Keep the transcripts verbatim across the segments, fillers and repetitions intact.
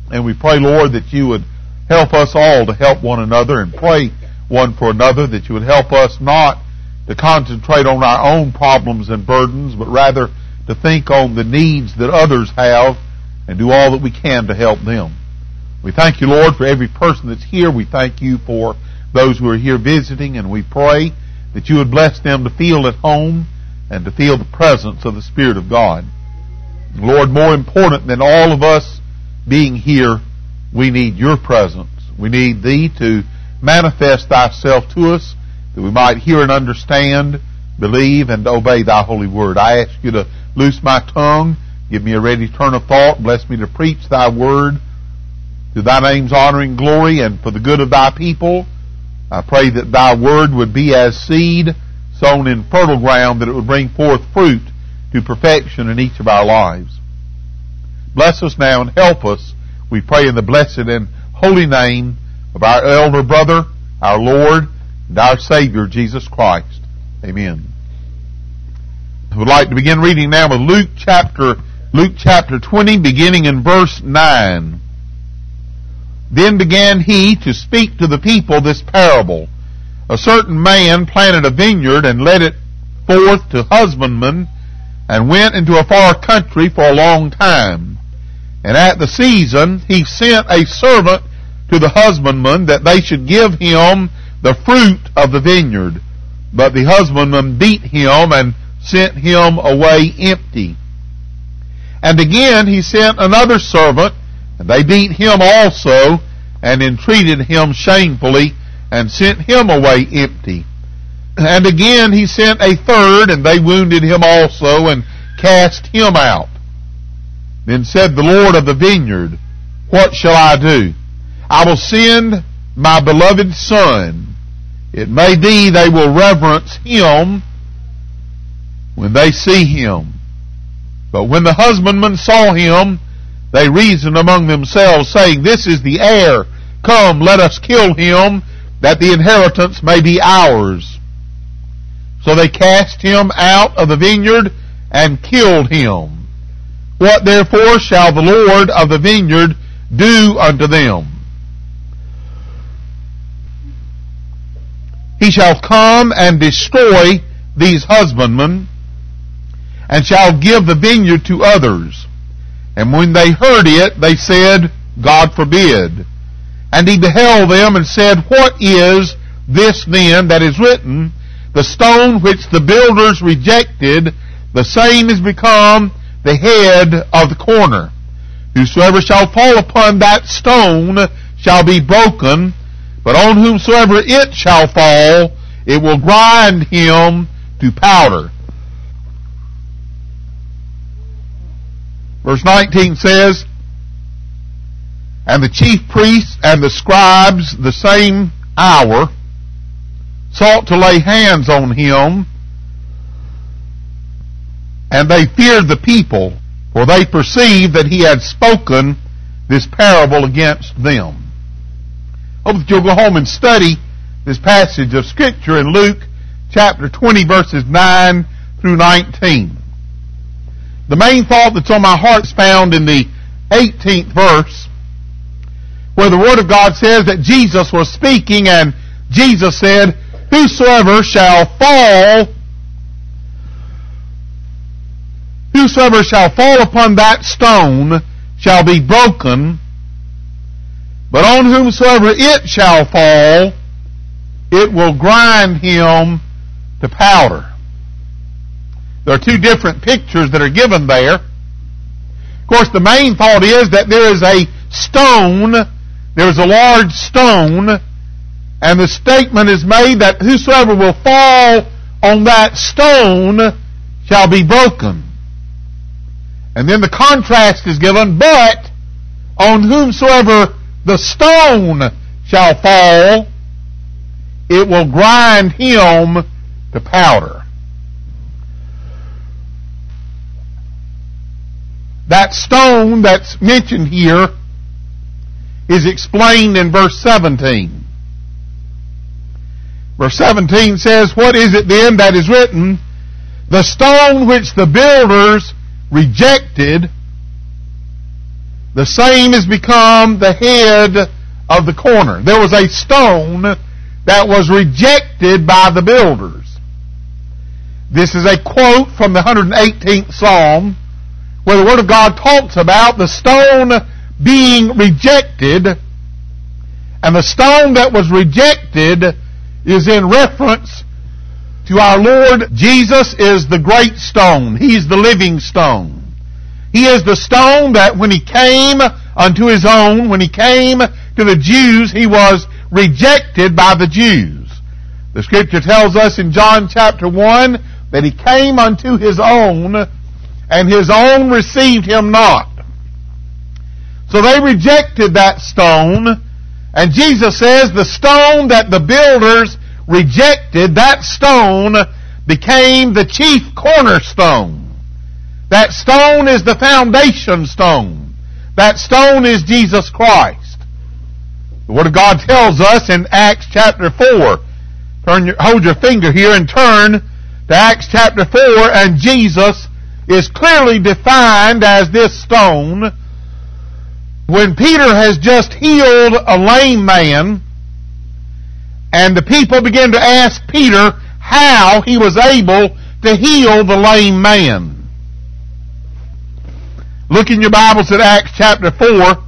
And we pray, Lord, that you would help us all to help one another and pray one for another, that you would help us not to concentrate on our own problems and burdens, but rather to think on the needs that others have and do all that we can to help them. We thank you, Lord, for every person that's here. We thank you for those who are here visiting, and we pray that you would bless them to feel at home and to feel the presence of the Spirit of God. Lord, more important than all of us being here, we need your presence. We need thee to manifest thyself to us, that we might hear and understand, believe, and obey thy holy word. I ask you to loose my tongue, give me a ready turn of thought, bless me to preach thy word to thy name's honor and glory and for the good of thy people. I pray that thy word would be as seed sown in fertile ground, that it would bring forth fruit to perfection in each of our lives. Bless us now and help us, we pray in the blessed and holy name of our elder brother, our Lord, and our Savior, Jesus Christ. Amen. I would like to begin reading now with Luke chapter, Luke chapter twenty, beginning in verse nine. Then began he to speak to the people this parable. A certain man planted a vineyard and led it forth to husbandmen, and went into a far country for a long time. And at the season he sent a servant to the husbandmen that they should give him the fruit of the vineyard. But the husbandman beat him and sent him away empty. And again he sent another servant, and they beat him also, and entreated him shamefully, and sent him away empty. And again he sent a third, and they wounded him also, and cast him out. Then said the Lord of the vineyard, What shall I do? I will send my beloved son. It may be they will reverence him when they see him. But when the husbandmen saw him, they reasoned among themselves, saying, This is the heir. Come, let us kill him, that the inheritance may be ours. So they cast him out of the vineyard and killed him. What therefore shall the Lord of the vineyard do unto them? He shall come and destroy these husbandmen, and shall give the vineyard to others. And when they heard it, they said, God forbid. And he beheld them and said, What is this then that is written? The stone which the builders rejected, the same is become the head of the corner. Whosoever shall fall upon that stone shall be broken, but on whomsoever it shall fall, it will grind him to powder. Verse nineteen says, And the chief priests and the scribes the same hour sought to lay hands on him, and they feared the people, for they perceived that he had spoken this parable against them. I hope that you'll go home and study this passage of Scripture in Luke chapter twenty, verses nine through nineteen. The main thought that's on my heart is found in the eighteenth verse, where the Word of God says that Jesus was speaking, and Jesus said, Whosoever shall fall, whosoever shall fall upon that stone shall be broken, but on whomsoever it shall fall, it will grind him to powder. There are two different pictures that are given there. Of course, the main thought is that there is a stone, there is a large stone, and the statement is made that whosoever will fall on that stone shall be broken. And then the contrast is given, but on whomsoever the stone shall fall, it will grind him to powder. That stone that's mentioned here is explained in verse seventeen. Verse seventeen says, What is it then that is written? The stone which the builders rejected, the same has become the head of the corner. There was a stone that was rejected by the builders. This is a quote from the one hundred eighteenth Psalm, where the Word of God talks about the stone being rejected, and the stone that was rejected is in reference to our Lord Jesus is the great stone. He is the living stone. He is the stone that when He came unto His own, when He came to the Jews, He was rejected by the Jews. The Scripture tells us in John chapter one that He came unto His own, and His own received Him not. So they rejected that stone, and Jesus says the stone that the builders rejected, that stone became the chief cornerstone. That stone is the foundation stone. That stone is Jesus Christ. The Word of God tells us in Acts chapter four, turn your, hold your finger here and turn to Acts chapter four, and Jesus is clearly defined as this stone. When Peter has just healed a lame man, and the people begin to ask Peter how he was able to heal the lame man. Look in your Bibles at Acts chapter four.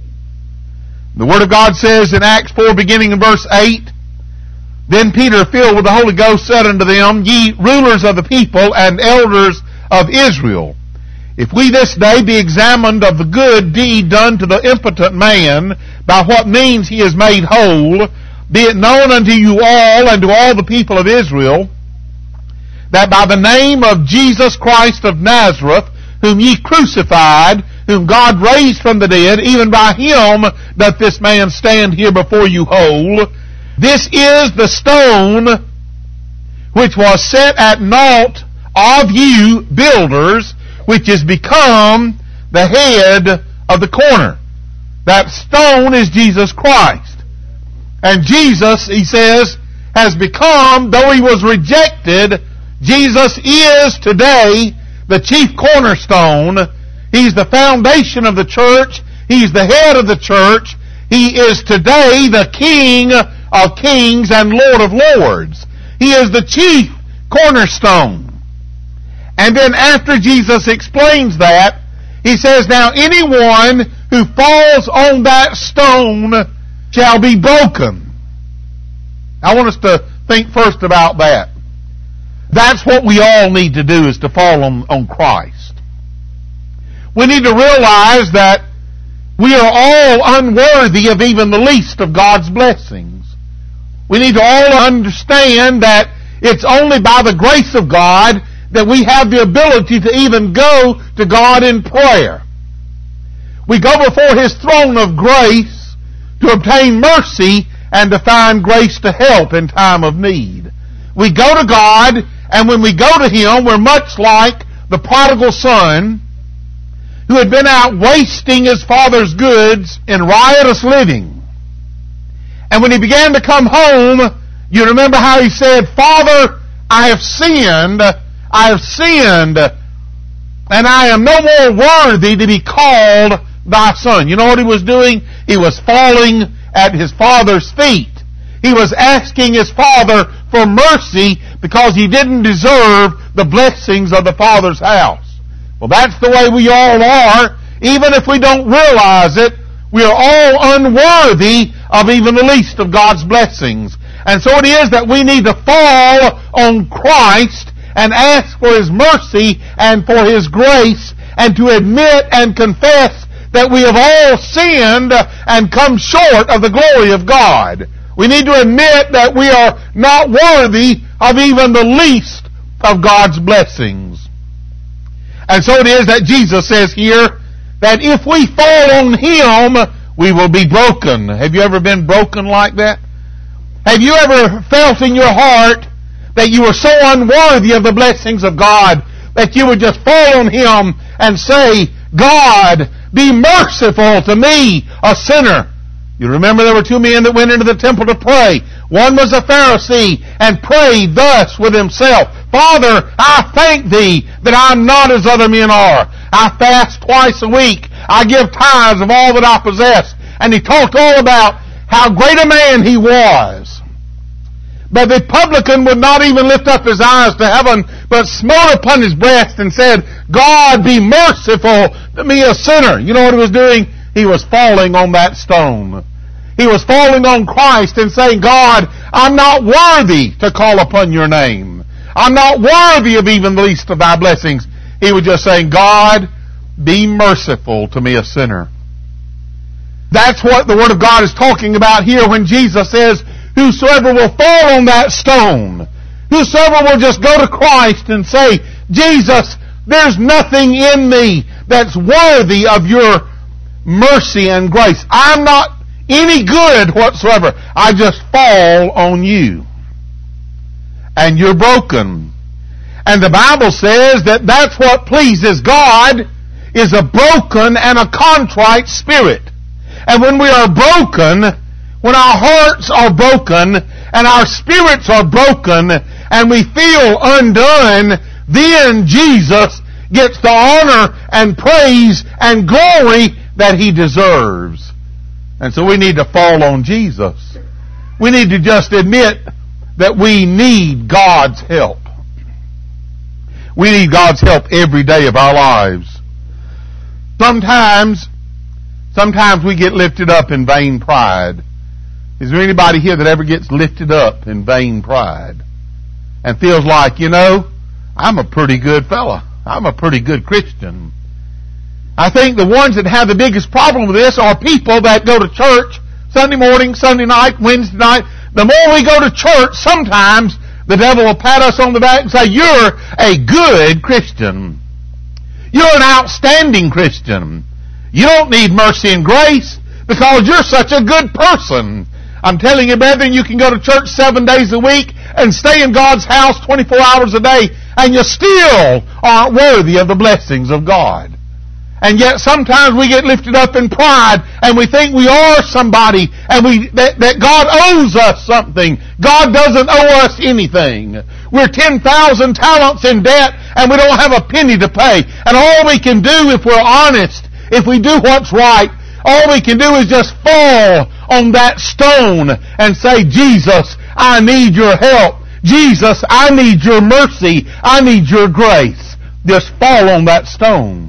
The Word of God says in Acts four, beginning in verse eight, Then Peter, filled with the Holy Ghost, said unto them, Ye rulers of the people and elders of Israel, if we this day be examined of the good deed done to the impotent man, by what means he is made whole, be it known unto you all and to all the people of Israel, that by the name of Jesus Christ of Nazareth, whom ye crucified, whom God raised from the dead, even by Him doth this man stand here before you whole. This is the stone which was set at naught of you builders, which is become the head of the corner. That stone is Jesus Christ. And Jesus, he says, has become, though He was rejected, Jesus is today the chief cornerstone. He's the foundation of the church. He's the head of the church. He is today the King of kings and Lord of lords. He is the chief cornerstone. And then after Jesus explains that, He says, Now anyone who falls on that stone shall be broken. I want us to think first about that. That's what we all need to do, is to fall on, on Christ. We need to realize that we are all unworthy of even the least of God's blessings. We need to all understand that it's only by the grace of God that we have the ability to even go to God in prayer. We go before His throne of grace to obtain mercy and to find grace to help in time of need. We go to God, and when we go to Him, we're much like the prodigal son who had been out wasting his father's goods in riotous living. And when he began to come home, you remember how he said, Father, I have sinned, I have sinned, and I am no more worthy to be called thy son. You know what he was doing? He was falling at his father's feet. He was asking his father for mercy because he didn't deserve the blessings of the Father's house. Well, that's the way we all are. Even if we don't realize it, we are all unworthy of even the least of God's blessings. And so it is that we need to fall on Christ and ask for His mercy and for His grace, and to admit and confess that we have all sinned and come short of the glory of God. We need to admit that we are not worthy of even the least of God's blessings. And so it is that Jesus says here that if we fall on Him, we will be broken. Have you ever been broken like that? Have you ever felt in your heart that you were so unworthy of the blessings of God that you would just fall on Him and say, God, be merciful to me, a sinner? You remember there were two men that went into the temple to pray. One was a Pharisee and prayed thus with himself, Father, I thank Thee that I'm not as other men are. I fast twice a week. I give tithes of all that I possess. And he talked all about how great a man he was. But the publican would not even lift up his eyes to heaven, but smote upon his breast and said, God, be merciful to me, a sinner. You know what he was doing? He was falling on that stone. He was falling on Christ and saying, God, I'm not worthy to call upon your name. I'm not worthy of even the least of thy blessings. He was just saying, God, be merciful to me, a sinner. That's what the Word of God is talking about here when Jesus says, whosoever will fall on that stone, whosoever will just go to Christ and say, Jesus, there's nothing in me that's worthy of your mercy and grace. I'm not any good whatsoever. I just fall on you. And you're broken. And the Bible says that that's what pleases God, is a broken and a contrite spirit. And when we are broken, when our hearts are broken and our spirits are broken and we feel undone, then Jesus gets the honor and praise and glory that He deserves. And so we need to fall on Jesus. We need to just admit that we need God's help. We need God's help every day of our lives. Sometimes, sometimes we get lifted up in vain pride. Is there anybody here that ever gets lifted up in vain pride and feels like, you know, I'm a pretty good fella. I'm a pretty good Christian. I think the ones that have the biggest problem with this are people that go to church Sunday morning, Sunday night, Wednesday night. The more we go to church, sometimes the devil will pat us on the back and say, you're a good Christian. You're an outstanding Christian. You don't need mercy and grace because you're such a good person. I'm telling you, brethren, you can go to church seven days a week and stay in God's house twenty-four hours a day, and you still aren't worthy of the blessings of God. And yet sometimes we get lifted up in pride and we think we are somebody and we that, that God owes us something. God doesn't owe us anything. We're ten thousand talents in debt and we don't have a penny to pay. And all we can do, if we're honest, if we do what's right, all we can do is just fall on that stone and say, Jesus, I need your help. Jesus, I need your mercy. I need your grace. Just fall on that stone.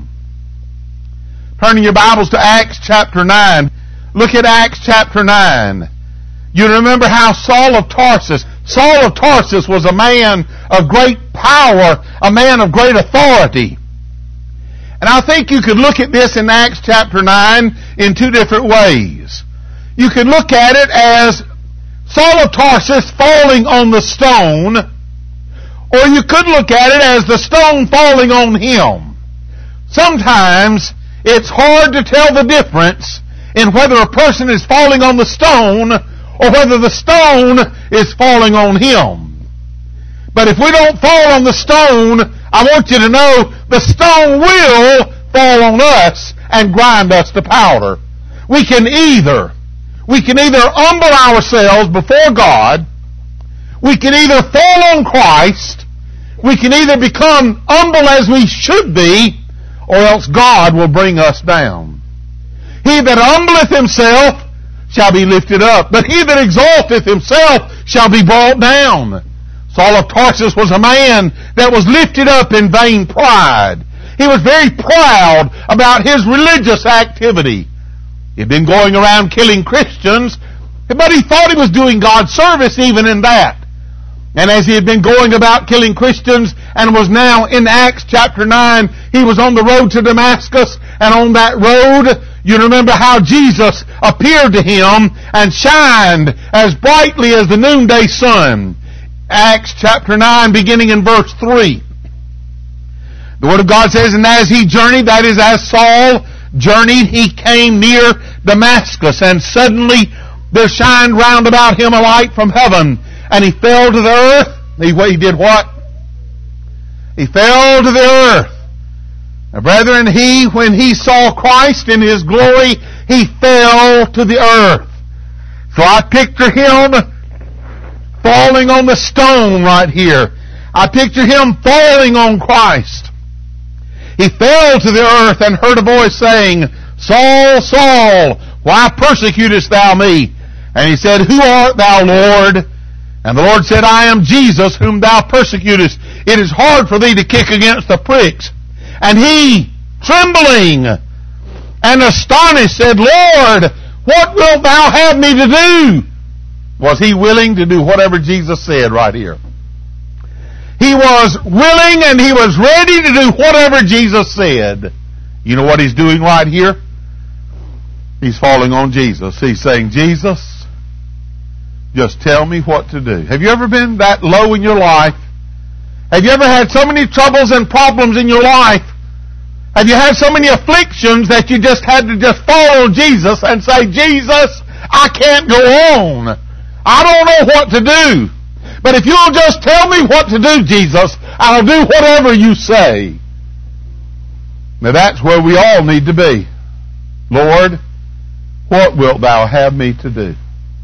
Turning your Bibles to Acts chapter nine. Look at Acts chapter nine. You remember how Saul of Tarsus, Saul of Tarsus was a man of great power, a man of great authority. And I think you could look at this in Acts chapter nine in two different ways. You could look at it as Saul of Tarsus falling on the stone, or you could look at it as the stone falling on him. Sometimes it's hard to tell the difference in whether a person is falling on the stone or whether the stone is falling on him. But if we don't fall on the stone, I want you to know the stone will fall on us and grind us to powder. We can either, we can either humble ourselves before God, we can either fall on Christ, we can either become humble as we should be, or else God will bring us down. He that humbleth himself shall be lifted up, but he that exalteth himself shall be brought down. Saul of Tarsus was a man that was lifted up in vain pride. He was very proud about his religious activity. He'd been going around killing Christians, but he thought he was doing God's service even in that. And as he had been going about killing Christians and was now in Acts chapter nine, he was on the road to Damascus, and on that road, you remember how Jesus appeared to him and shined as brightly as the noonday sun. Acts chapter nine, beginning in verse three. The Word of God says, and as he journeyed, that is, as Saul journeyed, he came near Damascus, and suddenly there shined round about him a light from heaven. And he fell to the earth. He, he did what? He fell to the earth. Now, brethren, he, when he saw Christ in His glory, he fell to the earth. So I picture him falling on the stone right here. I picture him falling on Christ. he fell to the earth and heard a voice saying, Saul, Saul, why persecutest thou me? And he said, Who art thou, Lord? And the Lord said, I am Jesus whom thou persecutest. It is hard for thee to kick against the pricks. And he, trembling and astonished, said, Lord, what wilt thou have me to do? Was he willing to do whatever Jesus said right here? He was willing and he was ready to do whatever Jesus said. You know what he's doing right here? He's falling on Jesus. He's saying, Jesus, just tell me what to do. Have you ever been that low in your life? Have you ever had so many troubles and problems in your life? Have you had so many afflictions that you just had to just fall on Jesus and say, Jesus, I can't go on. I don't know what to do. But if you'll just tell me what to do, Jesus, I'll do whatever you say. Now that's where we all need to be. Lord, what wilt thou have me to do?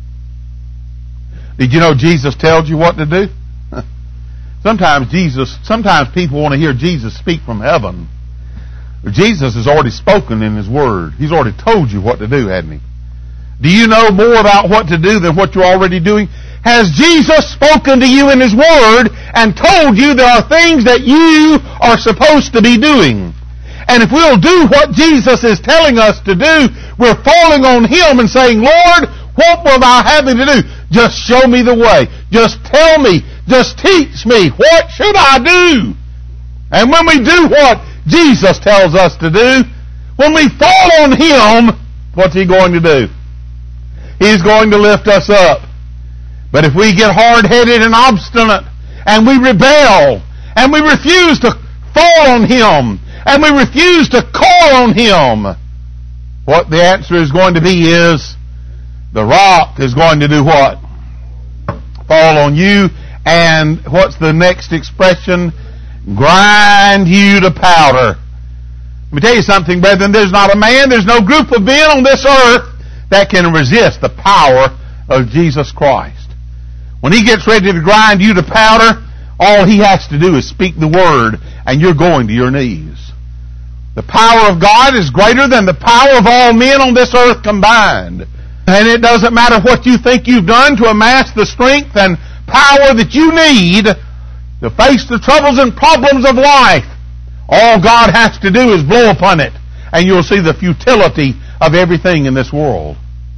Did you know Jesus tells you what to do? Sometimes Jesus, sometimes people want to hear Jesus speak from heaven. Jesus has already spoken in His Word. He's already told you what to do, hasn't He? Do you know more about what to do than what you're already doing? Has Jesus spoken to you in His Word and told you there are things that you are supposed to be doing? And if we'll do what Jesus is telling us to do, we're falling on Him and saying, Lord, what will thou have me to do? Just show me the way. Just tell me. Just teach me. What should I do? And when we do what Jesus tells us to do, when we fall on Him, what's He going to do? He's going to lift us up. But if we get hard-headed and obstinate, and we rebel, and we refuse to fall on Him, and we refuse to call on Him, what the answer is going to be is, the rock is going to do what? Fall on you, and what's the next expression? Grind you to powder. Let me tell you something, brethren, there's not a man, there's no group of men on this earth that can resist the power of Jesus Christ. When He gets ready to grind you to powder, all He has to do is speak the word, and you're going to your knees. The power of God is greater than the power of all men on this earth combined. And it doesn't matter what you think you've done to amass the strength and power that you need to face the troubles and problems of life. All God has to do is blow upon it, and you'll see the futility of everything in this world.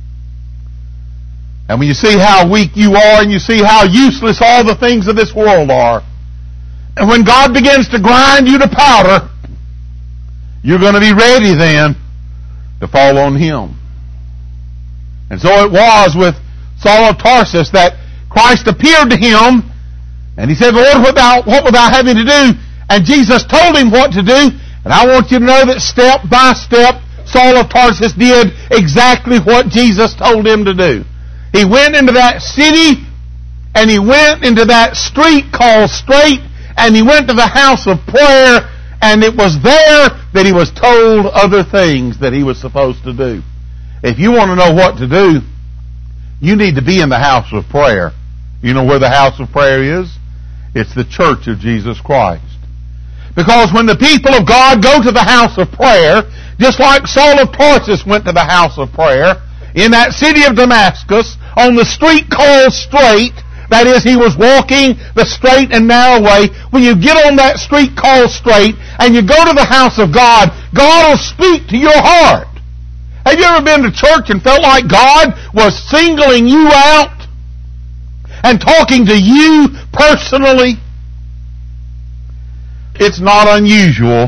And when you see how weak you are, and you see how useless all the things of this world are, and when God begins to grind you to powder, you're going to be ready then to fall on Him. And so it was with Saul of Tarsus that Christ appeared to him, and he said, Lord, what, thou, what wilt thou have me to do? And Jesus told him what to do, and I want you to know that step by step, Saul of Tarsus did exactly what Jesus told him to do. He went into that city, and he went into that street called Straight, and he went to the house of prayer, and it was there that he was told other things that he was supposed to do. If you want to know what to do, you need to be in the house of prayer. You know where the house of prayer is? It's the church of Jesus Christ. Because when the people of God go to the house of prayer, just like Saul of Tarsus went to the house of prayer, in that city of Damascus, on the street called Straight, that is, he was walking the straight and narrow way. When you get on that street called Straight, and you go to the house of God, God will speak to your heart. Have you ever been to church and felt like God was singling you out and talking to you personally? It's not unusual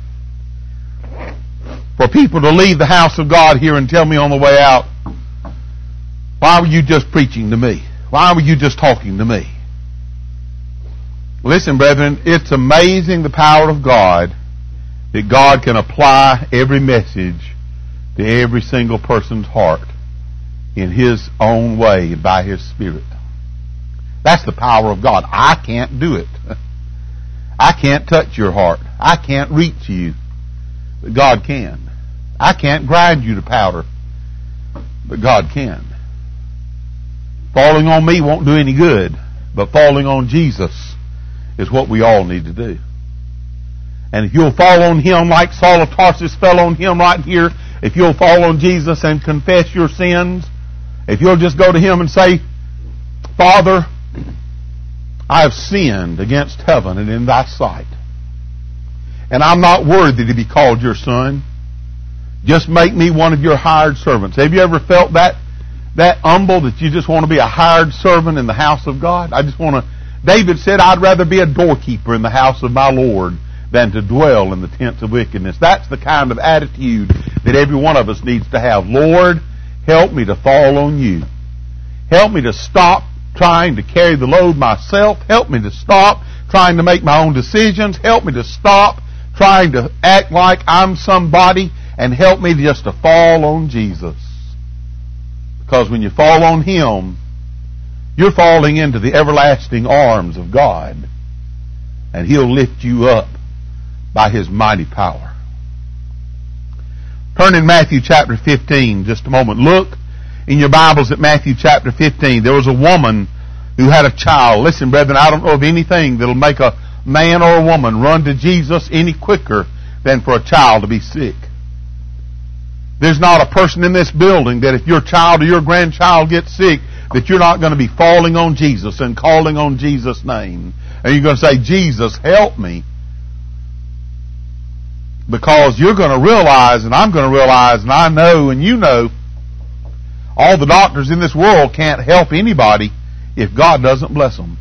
for people to leave the house of God here and tell me on the way out, why were you just preaching to me? Why were you just talking to me? Listen, brethren, it's amazing the power of God that God can apply every message to every single person's heart in His own way and by His Spirit. That's the power of God. I can't do it. I can't touch your heart. I can't reach you. But God can. I can't grind you to powder. But God can. Falling on me won't do any good. But falling on Jesus is what we all need to do. And if you'll fall on Him like Saul of Tarsus fell on Him right here, if you'll fall on Jesus and confess your sins, if you'll just go to Him and say, Father, I have sinned against heaven and in Thy sight, and I'm not worthy to be called your son. Just make me one of your hired servants. Have you ever felt that that humble that you just want to be a hired servant in the house of God? I just want to... David said, I'd rather be a doorkeeper in the house of my Lord than to dwell in the tents of wickedness. That's the kind of attitude that every one of us needs to have. Lord, help me to fall on you. Help me to stop trying to carry the load myself. Help me to stop trying to make my own decisions. Help me to stop trying to act like I'm somebody, and help me just to fall on Jesus. Because when you fall on Him, you're falling into the everlasting arms of God, and He'll lift you up by His mighty power. Turn in Matthew chapter fifteen just a moment. Look in your Bibles at Matthew chapter fifteen. There was a woman who had a child. Listen, brethren, I don't know of anything that'll make a man or a woman run to Jesus any quicker than for a child to be sick. There's not a person in this building that if your child or your grandchild gets sick, that you're not going to be falling on Jesus and calling on Jesus' name. And you're going to say, Jesus, help me. Because you're going to realize, and I'm going to realize, and I know, and you know, all the doctors in this world can't help anybody if God doesn't bless them.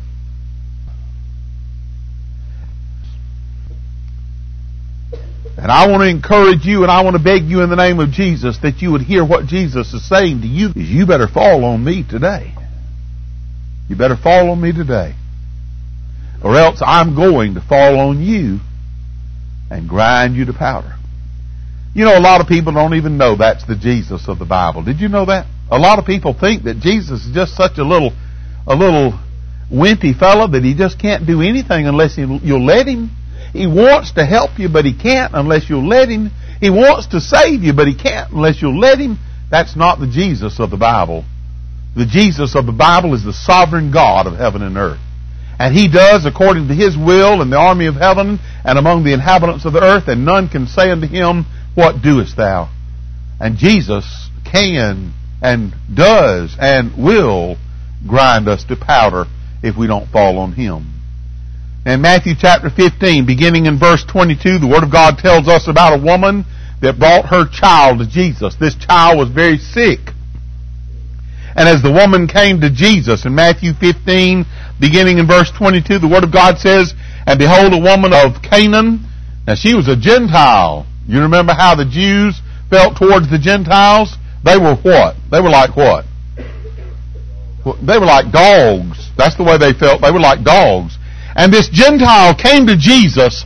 And I want to encourage you, and I want to beg you in the name of Jesus that you would hear what Jesus is saying to you. Is you better fall on me today. You better fall on me today. Or else I'm going to fall on you and grind you to powder. You know, a lot of people don't even know that's the Jesus of the Bible. Did you know that? A lot of people think that Jesus is just such a little, a little wimpy fellow that He just can't do anything unless he, you'll let Him. He wants to help you, but He can't unless you'll let Him. He wants to save you, but He can't unless you'll let Him. That's not the Jesus of the Bible. The Jesus of the Bible is the sovereign God of heaven and earth. And He does according to His will in the army of heaven and among the inhabitants of the earth, and none can say unto Him, what doest thou? And Jesus can and does and will grind us to powder if we don't fall on Him. In Matthew chapter fifteen, beginning in verse twenty-two, the Word of God tells us about a woman that brought her child to Jesus. This child was very sick. And as the woman came to Jesus in Matthew fifteen, beginning in verse twenty-two, the Word of God says, and behold, a woman of Canaan. Now she was a Gentile. You remember how the Jews felt towards the Gentiles? They were what? They were like what? They were like dogs. That's the way they felt. They were like dogs. And this Gentile came to Jesus.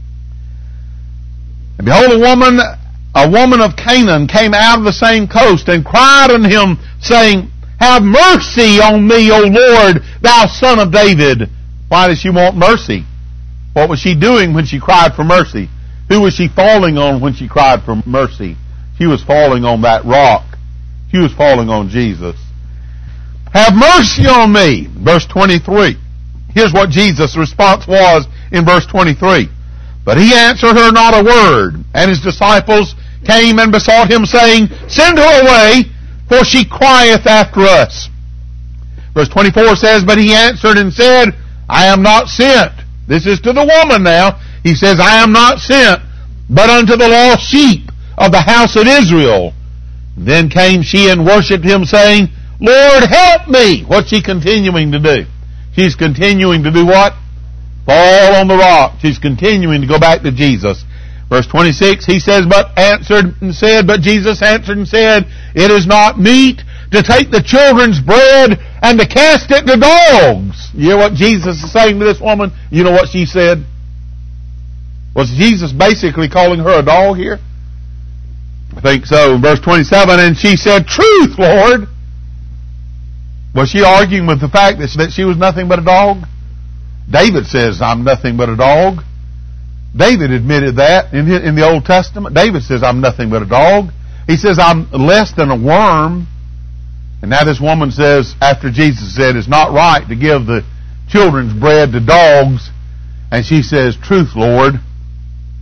And behold, a woman, a woman of Canaan came out of the same coast and cried unto Him, saying, have mercy on me, O Lord, thou son of David. Why did she want mercy? What was she doing when she cried for mercy? Who was she falling on when she cried for mercy? She was falling on that rock. She was falling on Jesus. Have mercy on me. Verse twenty-three. Here's what Jesus' response was in verse twenty-three. But He answered her not a word. And His disciples came and besought Him, saying, send her away, for she crieth after us. Verse twenty-four says, but He answered and said, I am not sent. This is to the woman now. He says, I am not sent, but unto the lost sheep of the house of Israel. Then came she and worshipped Him, saying, Lord, help me. What's she continuing to do? She's continuing to do what? Fall on the rock. She's continuing to go back to Jesus. Verse twenty-six, He says, but answered and said, but Jesus answered and said, it is not meet to take the children's bread and to cast it to dogs. You hear what Jesus is saying to this woman? You know what she said? Was Jesus basically calling her a dog here? I think so. Verse twenty-seven, and she said, truth, Lord. Was she arguing with the fact that she was nothing but a dog? David says, I'm nothing but a dog. David admitted that in in the Old Testament. David says, I'm nothing but a dog. He says, I'm less than a worm. And now this woman says, after Jesus said, it's not right to give the children's bread to dogs. And she says, truth, Lord.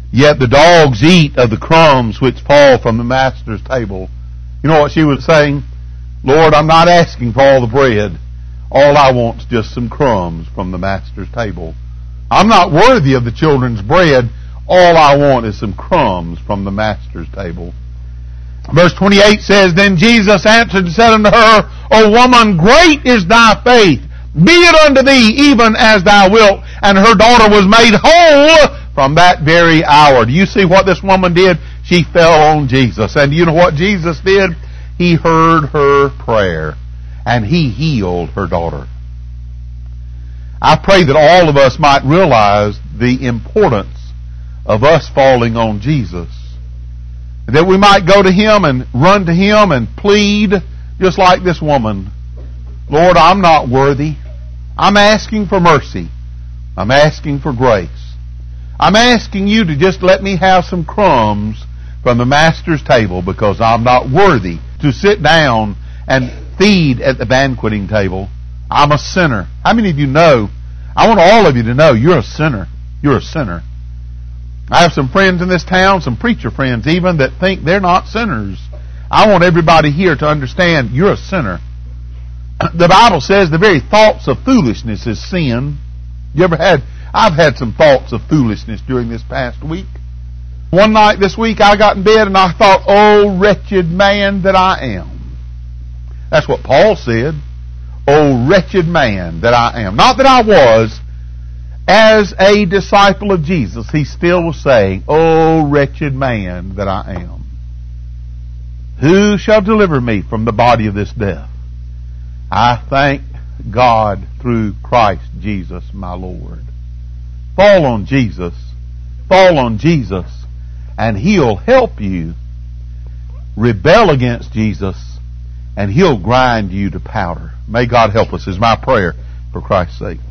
Yet the dogs eat of the crumbs which fall from the master's table. You know what she was saying? Lord, I'm not asking for all the bread. All I want is just some crumbs from the master's table. I'm not worthy of the children's bread. All I want is some crumbs from the master's table. Verse twenty-eight says, Then Jesus answered and said unto her, O woman, great is thy faith. Be it unto thee even as thou wilt. And her daughter was made whole from that very hour. Do you see what this woman did? She fell on Jesus. And you know what Jesus did? He heard her prayer. And He healed her daughter. I pray that all of us might realize the importance of us falling on Jesus. That we might go to Him and run to Him and plead, just like this woman. Lord, I'm not worthy. I'm asking for mercy. I'm asking for grace. I'm asking you to just let me have some crumbs from the Master's table, because I'm not worthy to sit down and feed at the banqueting table. I'm a sinner. How many of you know? I want all of you to know you're a sinner. You're a sinner. I have some friends in this town, some preacher friends even, that think they're not sinners. I want everybody here to understand you're a sinner. The Bible says the very thoughts of foolishness is sin. You ever had, I've had some thoughts of foolishness during this past week. One night this week I got in bed and I thought, oh wretched man that I am. That's what Paul said. Oh wretched man that I am. Not that I was. As a disciple of Jesus, he still was saying, oh wretched man that I am. Who shall deliver me from the body of this death? I thank God through Christ Jesus my Lord. Fall on Jesus. Fall on Jesus. And He'll help you. Rebel against Jesus. And He'll grind you to powder. May God help us, is my prayer for Christ's sake.